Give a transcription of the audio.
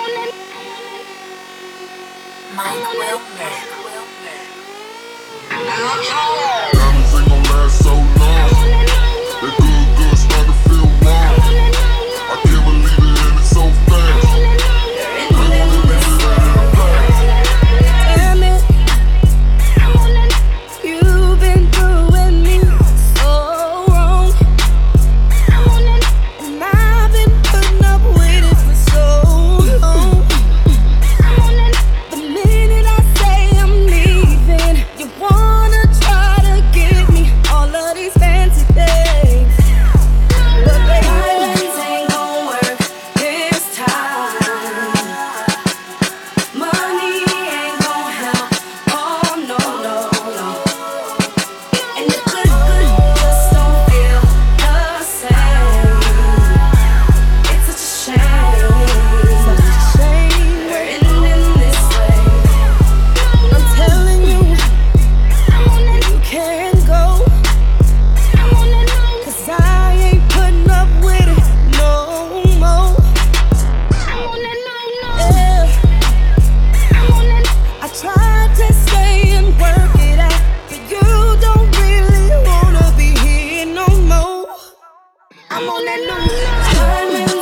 Mike Wilmer. Diamonds ain't gon' last so long. That good start to feel wrong. I can't believe it ended so fast. Damn it, you've been doing me so wrong, and I've been putting up with it for so long. The minute I say I'm leaving, you wanna try to give me all of these fancy things, but violence ain't gon' work this time. Money ain't gon' help. Oh no, no, no. And the good just don't feel the same. It's such a shame. Such a shame we're ending this way. I'm telling you, you can't go. 'Cause I ain't putting up with it no more. Yeah. I tried to stay and work it out, but you don't really wanna be here no more. I'm on that no.